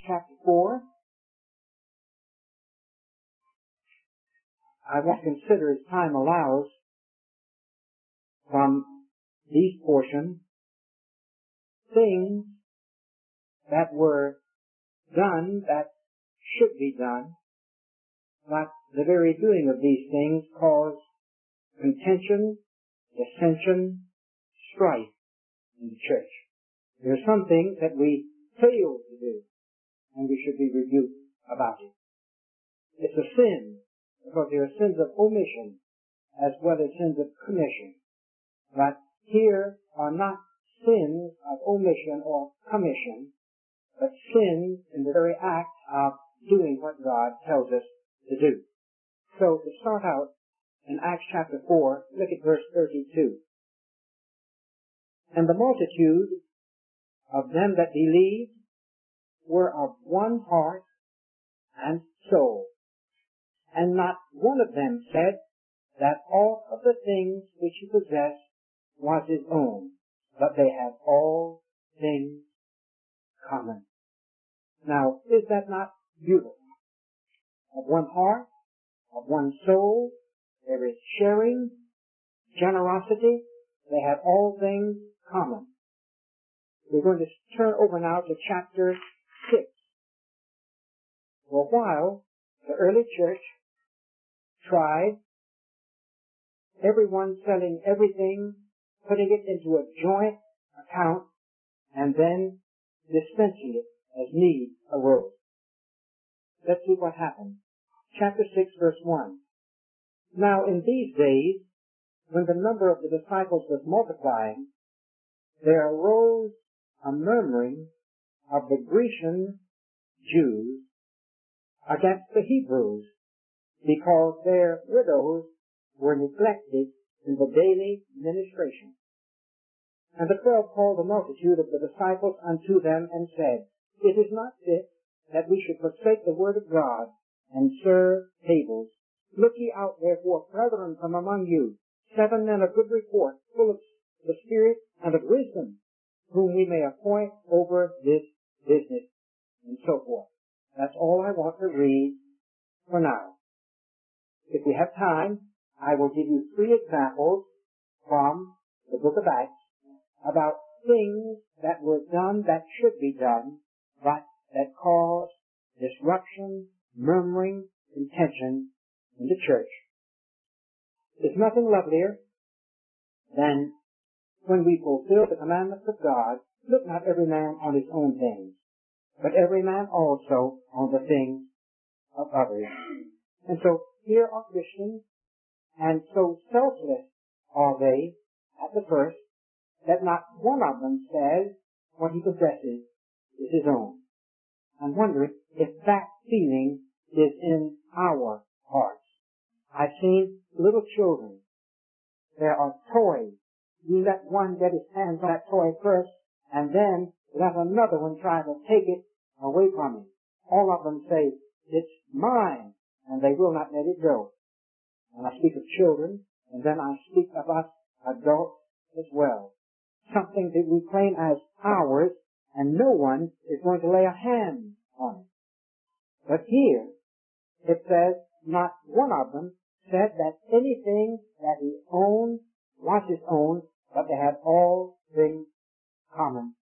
chapter 4. I want to consider, as time allows, from these portions, things that were done that should be done, but the very doing of these things caused contention, dissension, strife in the church. There are some things that we fail to do, and we should be rebuked about it. It's a sin, because there are sins of omission as well as sins of commission. But here are not sins of omission or commission, but sins in the very act of doing what God tells us to do. So to start out in Acts chapter 4, look at verse 32. And the multitude of them that believed were of one heart and soul. And not one of them said that all of the things which he possessed was his own, but they had all things common. Now, is that not beautiful? Of one heart, of one soul, there is sharing, generosity, they have all things common. We're going to turn over now to chapter 6. For a while, the early church tried everyone selling everything, putting it into a joint account, and then dispensing it as need arose. Let's see what happened. Chapter 6, verse 1. Now in these days, when the number of the disciples was multiplying, there arose a murmuring of the Grecian Jews against the Hebrews, because their widows were neglected in the daily ministration. And the 12 called the multitude of the disciples unto them, and said, It is not fit that we should forsake the word of God, and serve tables. Look ye out therefore, brethren, from among you, 7 men of good report, full of the Spirit and of wisdom, whom we may appoint over this business, and so forth. That's all I want to read for now. If we have time, I will give you 3 examples from the book of Acts about things that were done that should be done, but that caused disruption, murmuring, contention in the church. There's nothing lovelier than when we fulfill the commandments of God, look not every man on his own things, but every man also on the things of others. And so here are Christians, and so selfless are they at the first, that not one of them says what he possesses is his own. I'm wondering if that feeling is in our hearts. I've seen little children. There are toys. You let one get his hands on that toy first, and then let another one try to take it away from him. All of them say, it's mine, and they will not let it go. And I speak of children, and then I speak of us adults as well. Something that we claim as ours, and no one is going to lay a hand on it. But here, it says, not one of them said that anything that he owned was his own, but they had all things common.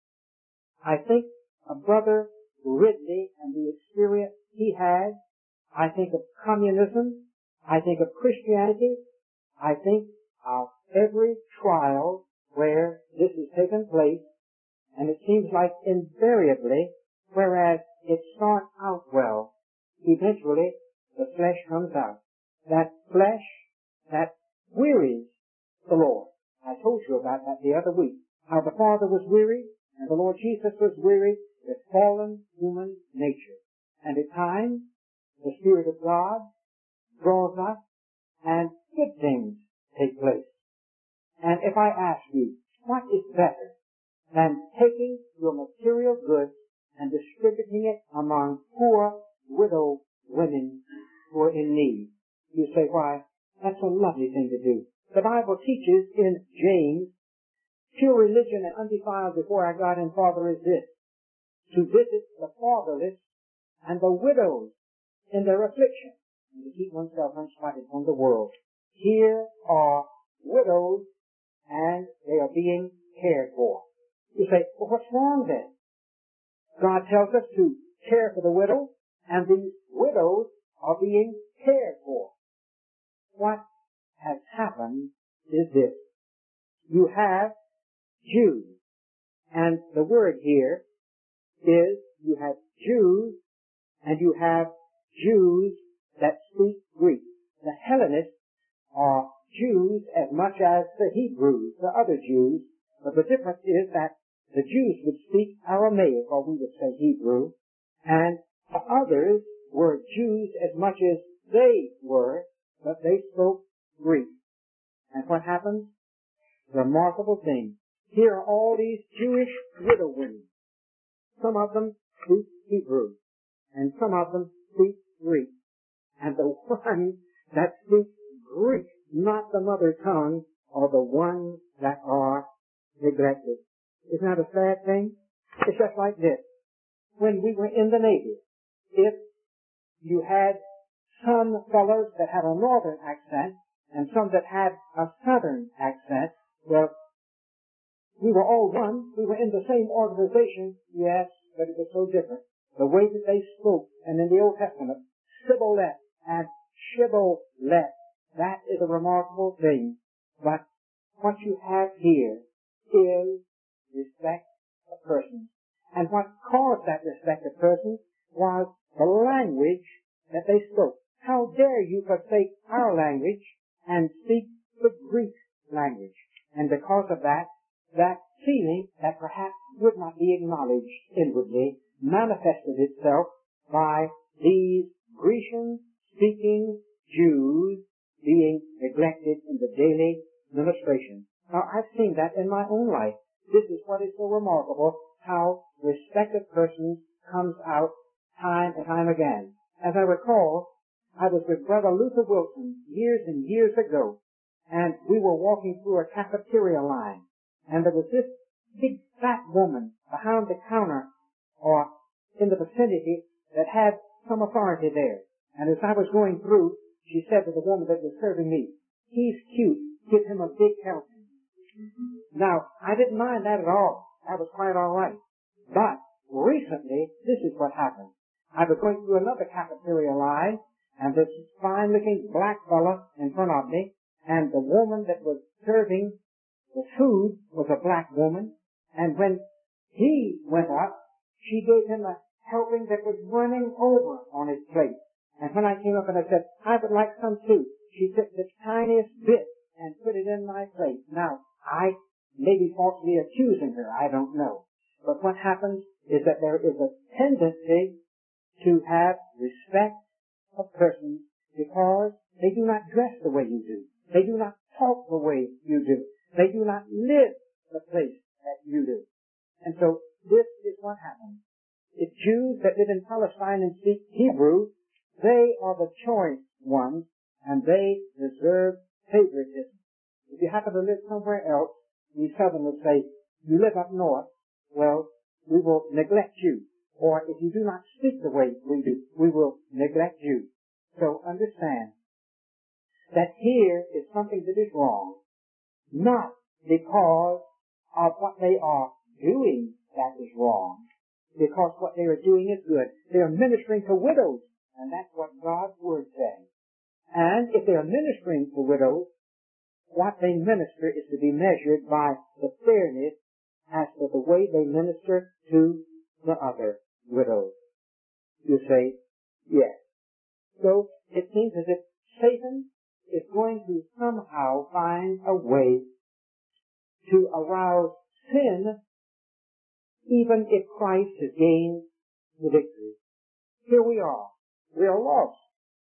I think of Brother Ridley and the experience he had. I think of communism. I think of Christianity. I think of every trial where this has taken place, and it seems like invariably, whereas it starts out well, eventually the flesh comes out. That flesh that wearies the Lord. I told you about that the other week, how the Father was weary and the Lord Jesus was weary with fallen human nature. And at times, the Spirit of God draws us and good things take place. And if I ask you, what is better than taking your material goods and distributing it among poor widow women who are in need? You say, why, that's a lovely thing to do. The Bible teaches in James, pure religion and undefiled before our God and Father is this, to visit the fatherless and the widows in their affliction, and to keep oneself unspotted from the world. Here are widows, and they are being cared for. You say, well, what's wrong then? God tells us to care for the widow, and these widows are being cared for. What has happened is this. You have Jews, and the word here is you have Jews, and you have Jews that speak Greek. The Hellenists are Jews as much as the Hebrews, the other Jews, but the difference is that the Jews would speak Aramaic, or we would say Hebrew, and the others were Jews as much as they were, but they spoke Greek. And what happens? Remarkable thing. Here are all these Jewish widow women. Some of them speak Hebrew, and some of them speak Greek. And the ones that speak Greek, not the mother tongue, are the ones that are neglected. Isn't that a sad thing? It's just like this. When we were in the Navy, if you had some fellows that had a northern accent and some that had a southern accent, well, we were all one. We were in the same organization, yes, but it was so different. The way that they spoke, and in the Old Testament, Sibboleth and Shibboleth, that is a remarkable thing. But what you have here is respect of persons. And what caused that respect of persons was the language that they spoke. How dare you forsake our language and speak the Greek language? And because of that, that feeling that perhaps would not be acknowledged inwardly manifested itself by these Grecian-speaking Jews being neglected in the daily ministration. Now, I've seen that in my own life. This is what is so remarkable, how respect of persons comes out time and time again. As I recall, I was with Brother Luther Wilson years and years ago, and we were walking through a cafeteria line, and there was this big fat woman behind the counter or in the vicinity that had some authority there. And as I was going through, she said to the woman that was serving me, "He's cute. Give him a big helping." Now, I didn't mind that at all. That was quite all right. But recently, this is what happened. I was going through another cafeteria line, and this fine-looking black fella in front of me, and the woman that was serving the food was a black woman, and when he went up, she gave him a helping that was running over on his plate. And when I came up and I said, "I would like some too," she took the tiniest bit and put it in my plate. Now, I may be falsely accusing her, I don't know. But what happens is that there is a tendency to have respect of persons because they do not dress the way you do. They do not talk the way you do. They do not live the place that you do. And so this is what happens. If Jews that live in Palestine and speak Hebrew, they are the choice ones, and they deserve favoritism. If you happen to live somewhere else, we Southerners say, "You live up north, well, we will neglect you." Or if you do not speak the way we do, we will neglect you. So understand that here is something that is wrong, not because of what they are doing that is wrong, because what they are doing is good. They are ministering to widows, and that's what God's Word says. And if they are ministering to widows, what they minister is to be measured by the fairness as to the way they minister to the other widows. You say, yes. So it seems as if Satan is going to somehow find a way to arouse sin even if Christ has gained the victory. Here we are. We are lost.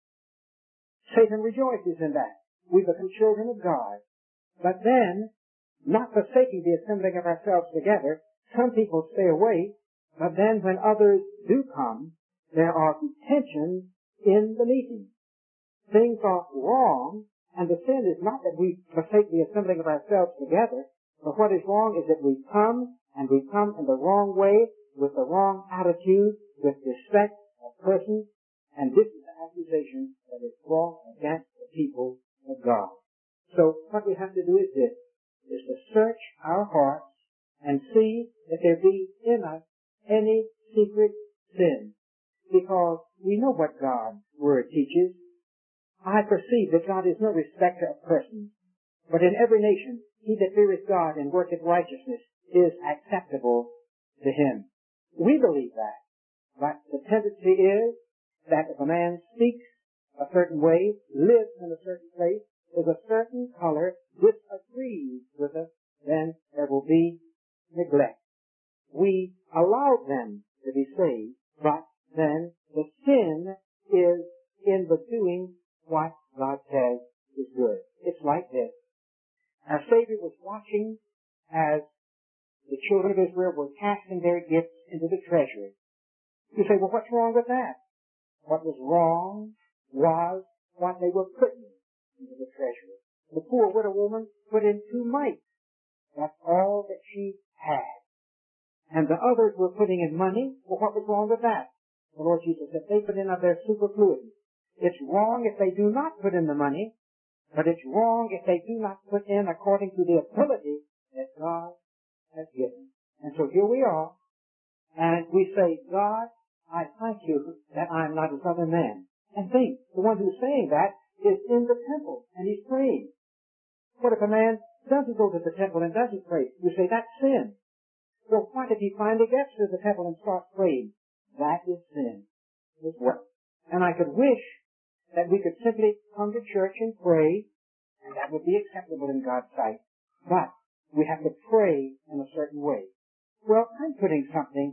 Satan rejoices in that. We become children of God. But then, not forsaking the assembling of ourselves together, some people stay away, but then when others do come, there are tensions in the meeting. Things are wrong, and the sin is not that we forsake the assembling of ourselves together, but what is wrong is that we come, and we come in the wrong way, with the wrong attitude, with respect of persons, and this is the accusation that is brought against the people of God. So what we have to do is this, is to search our hearts and see if there be in us any secret sin. Because we know what God's Word teaches. I perceive that God is no respecter of persons, but in every nation he that feareth God and worketh righteousness is acceptable to him. We believe that, but the tendency is that if a man speaks a certain way, lives in a certain place, with a certain color, disagrees with us, then there will be neglect. We allow them to be saved, but then the sin is in the doing what God says is good. It's like this. Our Savior was watching as the children of Israel were casting their gifts into the treasury. You say, well, what's wrong with that? What was wrong was what they were putting into the treasury. The poor widow woman put in 2 mites. That's all that she had. And the others were putting in money. Well, what was wrong with that? The Lord Jesus said they put in of their superfluity. It's wrong if they do not put in the money, but it's wrong if they do not put in according to the ability that God has given. And so here we are, and we say, God, I thank you that I'm not as other men. And think, the one who's saying that is in the temple, and he's praying. What if a man doesn't go to the temple and doesn't pray? You say, that's sin. Well, what if he finally gets to the temple and starts praying? That is sin as well. And I could wish that we could simply come to church and pray, and that would be acceptable in God's sight. But we have to pray in a certain way. Well, I'm putting something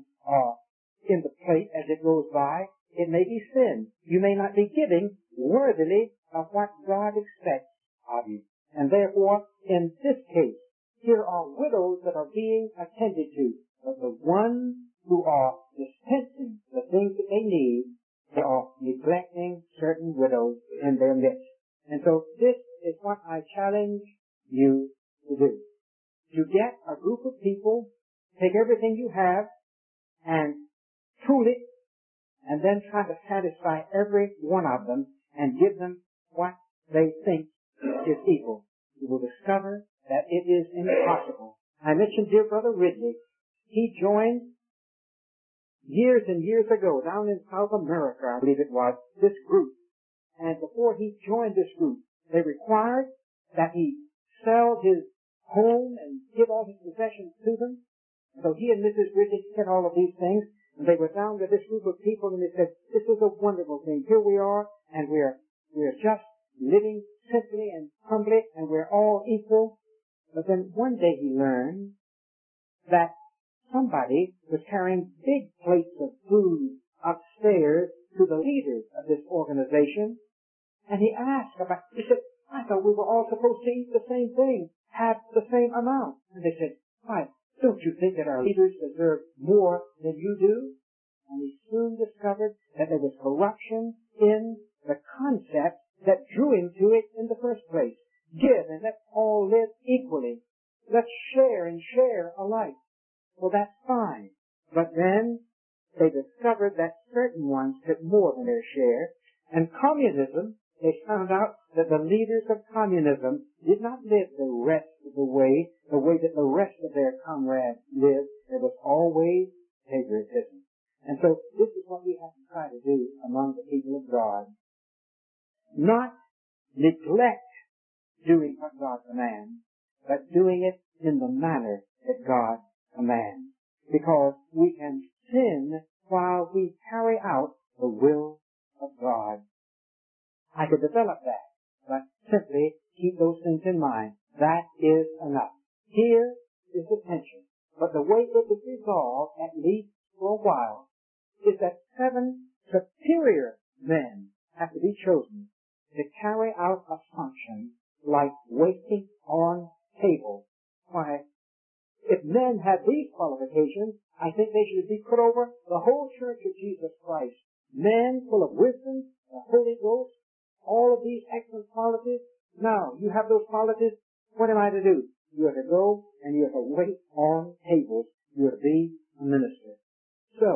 in the plate as it goes by. It may be sin. You may not be giving worthily of what God expects of you. And therefore, in this case, here are widows that are being attended to. But the ones who are dispensing the things that they need, they are neglecting certain widows in their midst. And so this is what I challenge you to do. To get a group of people, take everything you have, and tool it, and then try to satisfy every one of them and give them what they think is equal. You will discover that it is impossible. I mentioned dear brother Ridley. He joined years and years ago down in South America, I believe it was, this group. And before he joined this group, they required that he sell his home and give all his possessions to them. So he and Mrs. Ridley did all of these things, and they were down with this group of people, and they said, this is a wonderful thing. Here we are, and we're just living simply and humbly, and we're all equal. But then one day he learned that somebody was carrying big plates of food upstairs to the leaders of this organization, and he asked about, he said, I thought we were all supposed to eat the same thing, have the same amount. And they said, why, don't you think that our leaders deserve more than you do? And he soon discovered that there was corruption in the concept that drew him to it in the first place. Give and let's all live equally. Let's share and share alike. Well, that's fine. But then they discovered that certain ones took more than their share. And communism, they found out that the leaders of communism did not live the rest of the way that the rest of their comrades lived. There was always favoritism. And so this is what we have to try to do among the people of God. Not neglect doing what God commands, but doing it in the manner that God commands. Because we can sin while we carry out the will of God. I could develop that, but simply keep those things in mind. That is enough. Here is the tension. But the way it is resolved, at least for a while, is that 7 superior men have to be chosen to carry out a function like waiting on tables. Why, if men have these qualifications, I think they should be put over the whole church of Jesus Christ. Men full of wisdom, the Holy Ghost, all of these excellent qualities. Now, you have those qualities. What am I to do? You are to go and you are to wait on tables. You are to be a minister. So,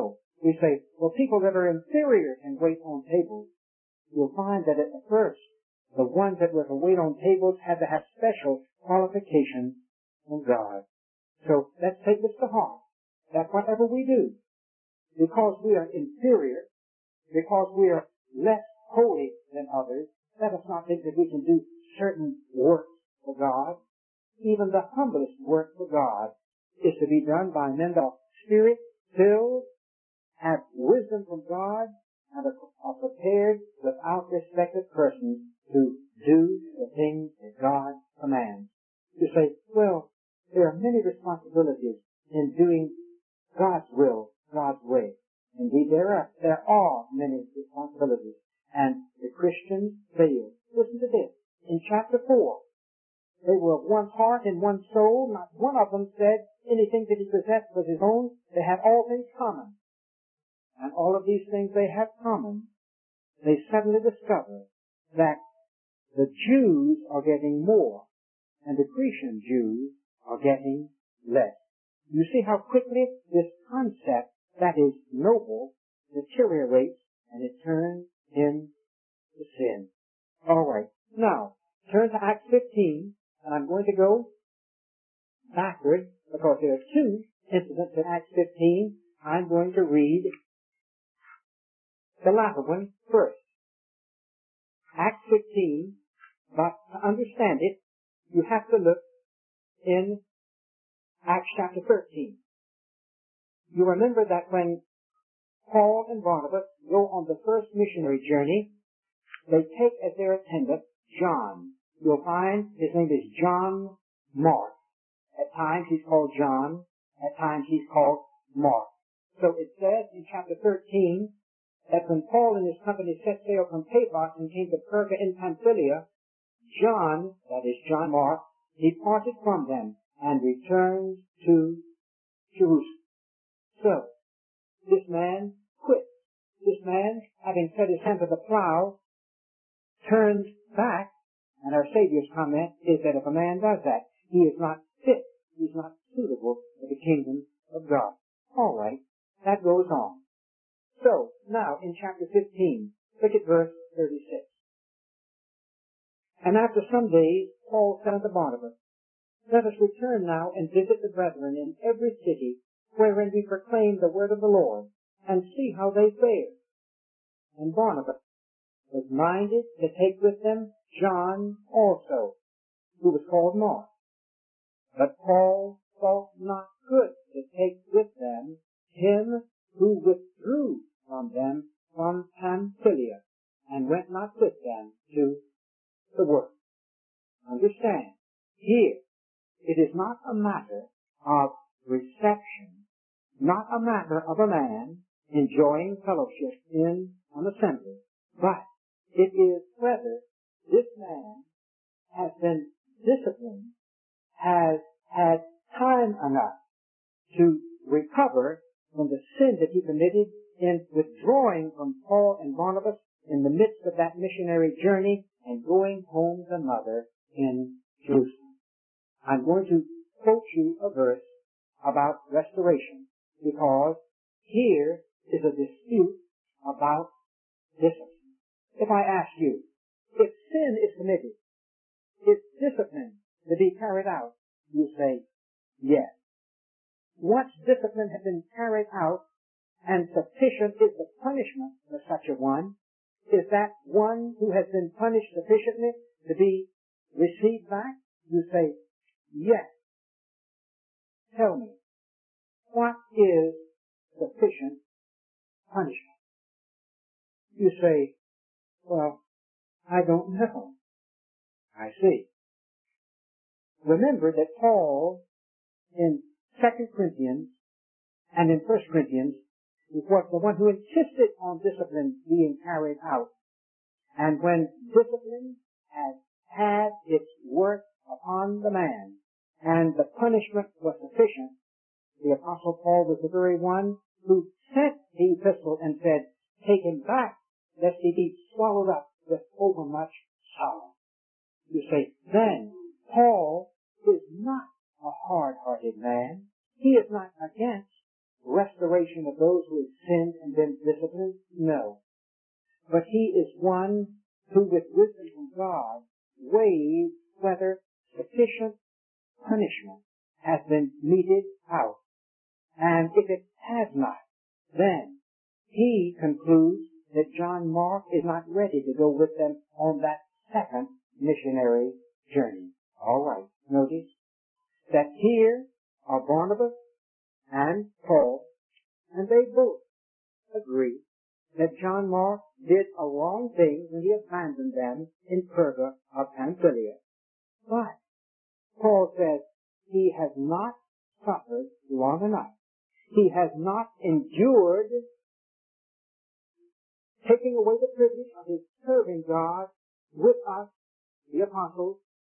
We say, well, people that are inferior can wait on tables. You'll find that at the first, the ones that were to wait on tables had to have special qualifications from God. So let's take this to heart, that whatever we do, because we are inferior, because we are less holy than others, let us not think that we can do certain works for God. Even the humblest work for God is to be done by men that are Spirit-filled, have wisdom from God, and are prepared without respect of persons to do the things that God commands. You say, well, there are many responsibilities in doing God's will, God's way. Indeed, there are many responsibilities, and the Christians fail. Listen to this. In chapter 4, they were of one heart and one soul. Not one of them said anything that he possessed was his own. They had all things common. And all of these things they had common, they suddenly discover that the Jews are getting more and the Grecian Jews are getting less. You see how quickly this concept that is noble deteriorates and it turns into sin. All right. Now, turn to Acts 15, and I'm going to go backward because there are two incidents in Acts 15. I'm going to read the latter one first. Acts 15, but to understand it, you have to look in Acts chapter 13. You remember that when Paul and Barnabas go on the first missionary journey, they take as their attendant John. You'll find his name is John Mark. At times he's called John, at times he's called Mark. So it says in chapter 13 that when Paul and his company set sail from Paphos and came to Perga in Pamphylia, John, that is John Mark, departed from them and returned to Jerusalem. So, this man quit. This man, having set his hand to the plow, turns back, and our Savior's comment is that if a man does that, he is not fit, he's not suitable for the kingdom of God. All right, that goes on. So, now in chapter 15, look at verse 36. And after some days, Paul said unto Barnabas, let us return now and visit the brethren in every city wherein we proclaim the word of the Lord, and see how they fare. And Barnabas was minded to take with them John also, who was called Mark. But Paul thought not good to take with them him who withdrew from them from Pamphylia, and went not with them to the work. Understand, here, it is not a matter of reception, not a matter of a man enjoying fellowship in an assembly, but it is whether this man has been disciplined, has had time enough to recover from the sin that he committed in withdrawing from Paul and Barnabas in the midst of that missionary journey and going home to mother in Jerusalem. I'm going to quote you a verse about restoration because here is a dispute about discipline. If I ask you, if sin is committed, is discipline to be carried out? You say, yes. Once discipline has been carried out and sufficient is the punishment for such a one, is that one who has been punished sufficiently to be received back? You say, yes. Tell me, what is sufficient punishment? You say, well, I don't know. I see. Remember that Paul in 2 Corinthians and in 1 Corinthians was the one who insisted on discipline being carried out. And when discipline has had its work upon the man and the punishment was sufficient, the Apostle Paul was the very one who sent the epistle and said, take him back, lest he be swallowed up with overmuch sorrow. You say, then Paul is not a hard-hearted man. He is not against restoration of those who have sinned and been disciplined? No. But he is one who, with wisdom from God, weighs whether sufficient punishment has been meted out. And if it has not, then he concludes that John Mark is not ready to go with them on that second missionary journey. All right, notice that here are Barnabas and Paul, and they both agree that John Mark did a wrong thing when he abandoned them in Perga of Pamphylia. But Paul says he has not suffered long enough. He has not endured taking away the privilege of his serving God with us, the apostles.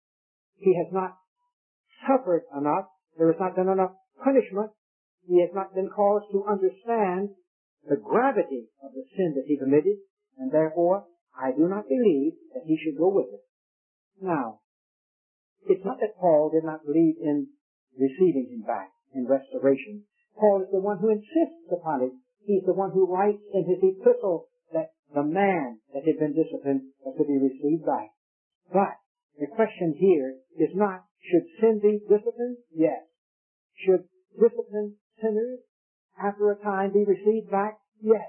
He has not suffered enough. There has not been enough punishment. He has not been caused to understand the gravity of the sin that he committed, and therefore I do not believe that he should go with it. Now, it's not that Paul did not believe in receiving him back in restoration. Paul is the one who insists upon it. He's the one who writes in his epistle that the man that had been disciplined was to be received back. But the question here is not, should sin be disciplined? Yes. Should disciplined sinners after a time be received back? Yes.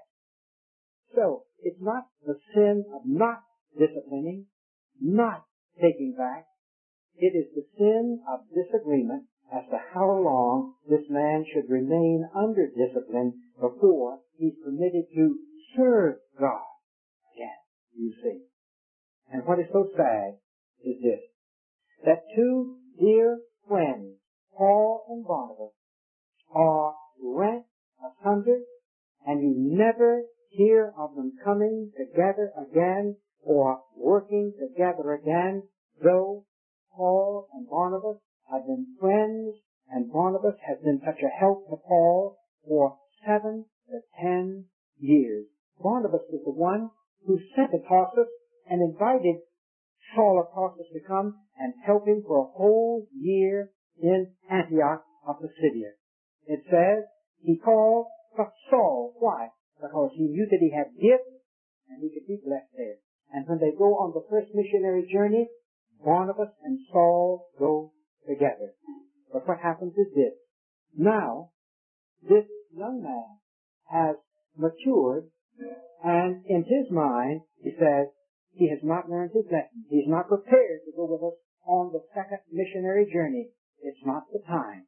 So, it's not the sin of not disciplining, not taking back. It is the sin of disagreement as to how long this man should remain under discipline before he's permitted to serve God again, you see. And what is so sad is this, that two dear friends, Paul and Barnabas, are rent asunder, and you never hear of them coming together again or working together again, though Paul and Barnabas have been friends, and Barnabas has been such a help to Paul for 7 to 10 years. Barnabas was the one who sent to Tarsus and invited Saul of Tarsus to come and help him for a whole year in Antioch of Pisidia. It says he called for Saul. Why? Because he knew that he had gifts and he could be blessed there. And when they go on the first missionary journey, Barnabas and Saul go together. But what happens is this. Now, this young man has matured, and in his mind, he says, he has not learned his lesson. He's not prepared to go with us on the second missionary journey. It's not the time.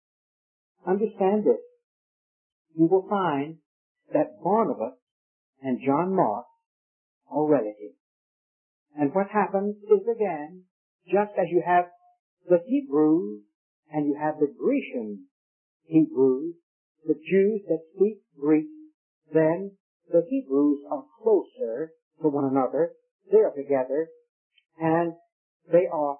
Understand this. You will find that Barnabas and John Mark are relatives. And what happens is, again, just as you have the Hebrews and you have the Grecian Hebrews, the Jews that speak Greek, then the Hebrews are closer to one another. They are together, and they are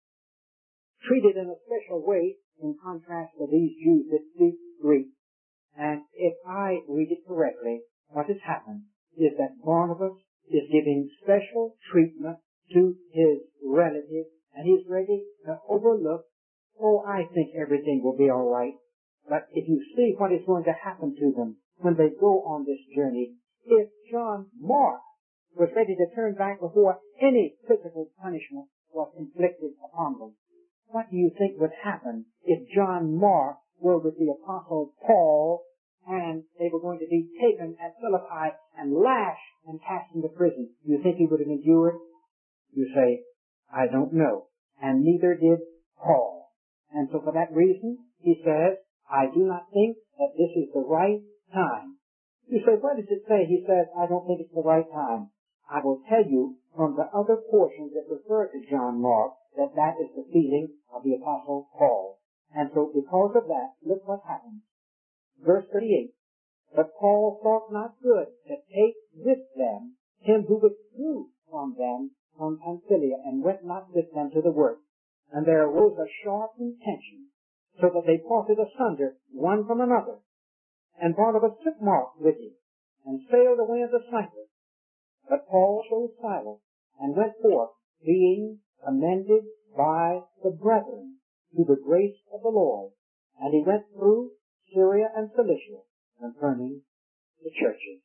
treated in a special way in contrast to these Jews that speak Greek. And if I read it correctly, what has happened is that Barnabas is giving special treatment to his relatives, and he's ready to overlook, oh, I think everything will be all right. But if you see what is going to happen to them when they go on this journey, if John Mark was ready to turn back before any physical punishment was inflicted upon them, what do you think would happen if John Mark were with the Apostle Paul and they were going to be taken at Philippi and lashed and cast into prison? Do you think he would have endured? You say, I don't know. And neither did Paul. And so for that reason, he says, I do not think that this is the right time. You say, what does it say? He says, I don't think it's the right time. I will tell you from the other portions that refer to John Mark that that is the feeling of the Apostle Paul. And so because of that, look what happens. Verse 38, but Paul thought not good to take with them him who withdrew from them from Pamphylia and went not with them to the work. And there arose a sharp contention, so that they parted asunder one from another. And Barnabas took Mark with him, and sailed away unto Cyprus. But Paul chose Silas, and went forth, being commended by the brethren to the grace of the Lord. And he went through Syria and Cilicia concerning the churches.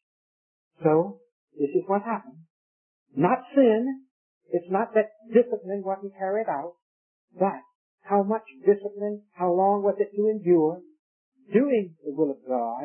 So, this is what happened. Not sin. It's not that discipline wasn't carried out, but how much discipline, how long was it to endure? Doing the will of God.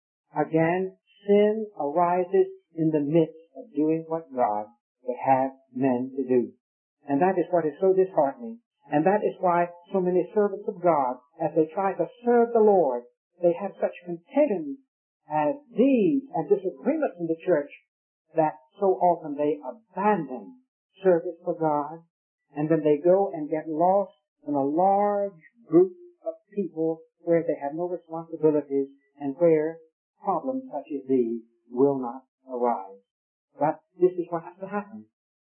Again, sin arises in the midst of doing what God would have men to do. And that is what is so disheartening. And that is why so many servants of God, as they try to serve the Lord, they have such contentions as these and disagreements in the church that so often they abandon service for God, and then they go and get lost in a large group of people where they have no responsibilities and where problems such as these will not arise. But this is what has to happen.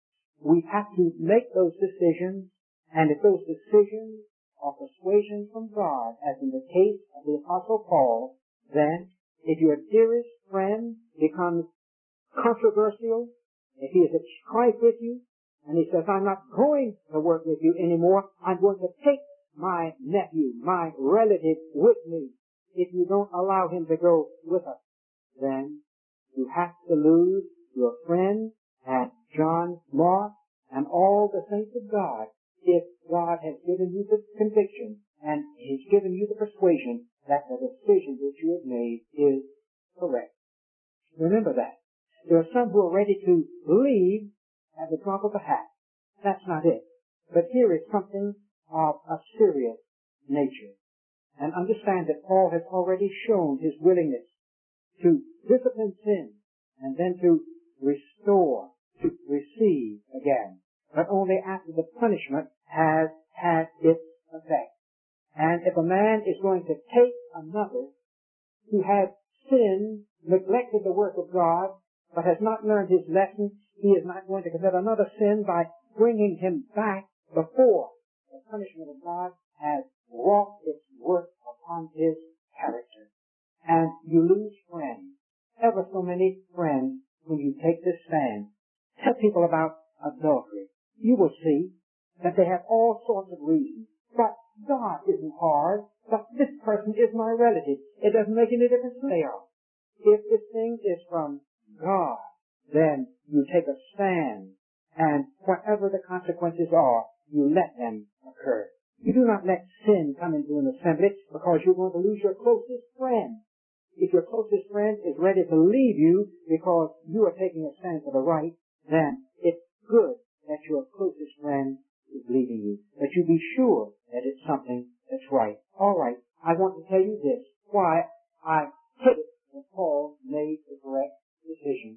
We have to make those decisions, and if those decisions are persuasion from God, as in the case of the Apostle Paul, then if your dearest friend becomes controversial, if he is at strife with you, and he says, I'm not going to work with you anymore, I'm going to take my nephew, my relative with me, if you don't allow him to go with us, then you have to lose your friend and John Mark and all the saints of God if God has given you the conviction and He's given you the persuasion that the decision that you have made is correct. Remember that. There are some who are ready to leave at the drop of a hat. That's not it. But here is something of a serious nature. And understand that Paul has already shown his willingness to discipline sin and then to restore, to receive again, but only after the punishment has had its effect. And if a man is going to take another who has sinned, neglected the work of God, but has not learned his lesson, he is not going to commit another sin by bringing him back before the punishment of God has wrought its work upon his character. And you lose friends, ever so many friends, when you take this stand. Tell people about adultery. You will see that they have all sorts of reasons. But God isn't hard. But this person is my relative. It doesn't make any difference who they are. If this thing is from God, then you take a stand, and whatever the consequences are, you let them occur. You do not let sin come into an assembly because you're going to lose your closest friend. If your closest friend is ready to leave you because you are taking a stand for the right, then it's good that your closest friend is leaving you. But you be sure that it's something that's right. All right, I want to tell you this, why I hit it when Paul made the correct decision.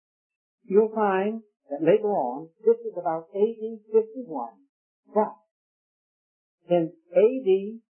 You'll find that later on, this is about AD 51, but in AD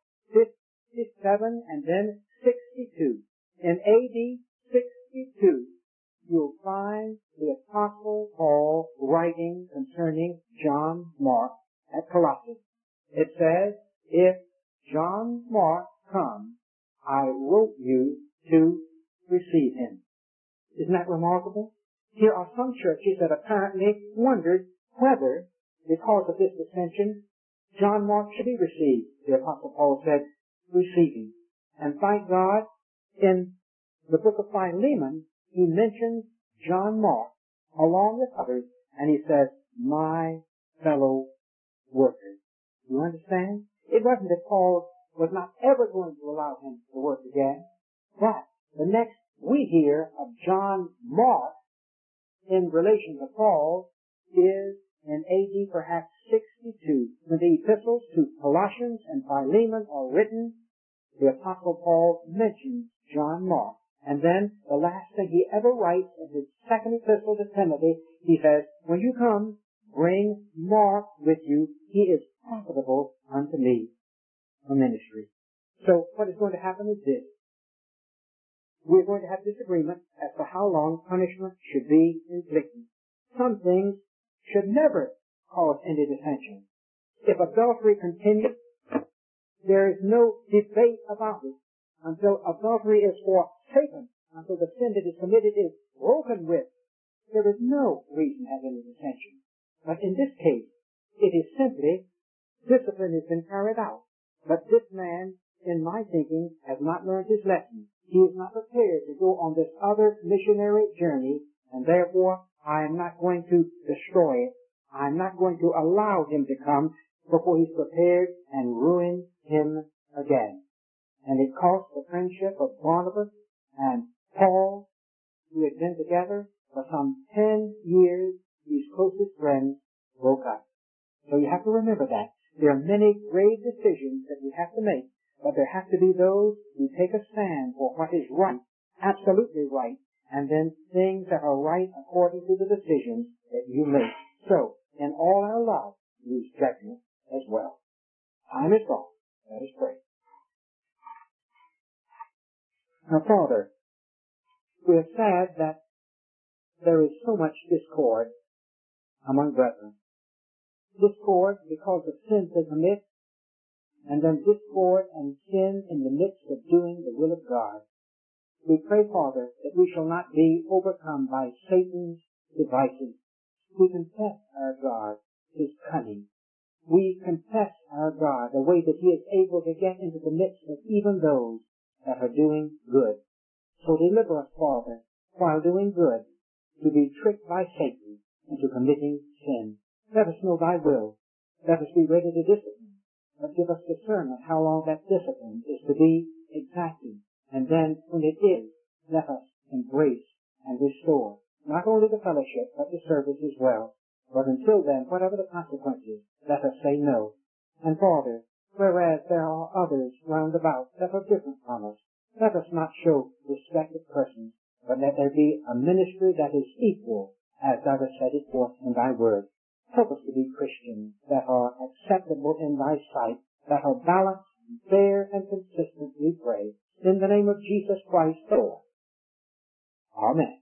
57 and then 62, in AD 62, you'll find the Apostle Paul writing concerning John Mark at Colossus. It says, if John Mark comes, I wrote you to receive him. Isn't that remarkable? Here are some churches that apparently wondered whether, because of this dissension, John Mark should be received. The Apostle Paul said, receive him. And thank God, in the book of Philemon, he mentions John Mark along with others, and he says, my fellow workers. You understand? It wasn't that Paul was not ever going to allow him to work again, but the next we hear of John Mark in relation to Paul is in AD perhaps 62. When the epistles to Colossians and Philemon are written, the Apostle Paul mentions John Mark. And then the last thing he ever writes in his second epistle to Timothy, he says, when you come, bring Mark with you. He is profitable unto me for ministry. So what is going to happen is this. We're going to have disagreement as to how long punishment should be inflicted. Some things should never cause any dissension. If adultery continues, there is no debate about it until adultery is forsaken, until the sin that is committed is broken with. There is no reason to have any dissension. But in this case, it is simply discipline has been carried out. But this man in my thinking, has not learned his lesson. He is not prepared to go on this other missionary journey, and therefore I am not going to destroy it. I'm not going to allow him to come before he's prepared and ruin him again. And it cost the friendship of Barnabas and Paul, who had been together for some 10 years. These closest friends broke up. So you have to remember that. There are many grave decisions that we have to make, but there have to be those who take a stand for what is right, absolutely right, and then things that are right according to the decisions that you make. So, in all our love, use judgment as well. Time is gone. Let us pray. Now, Father, we are sad that there is so much discord among brethren. Discord because of sins they commit, and then discord and sin in the midst of doing the will of God. We pray, Father, that we shall not be overcome by Satan's devices. We confess our God, his cunning. We confess our God, the way that he is able to get into the midst of even those that are doing good. So deliver us, Father, while doing good, to be tricked by Satan into committing sin. Let us know thy will. Let us be ready to discipline. But give us discernment how long that discipline is to be exacting. And then, when it is, let us embrace and restore not only the fellowship, but the service as well. But until then, whatever the consequences, let us say no. And Father, whereas there are others round about that are different from us, let us not show respect of persons, but let there be a ministry that is equal, as thou hast set it forth in thy word. Help us to be Christians that are acceptable in thy sight, that are balanced, fair, and consistent, we pray. In the name of Jesus Christ, the Lord. Amen.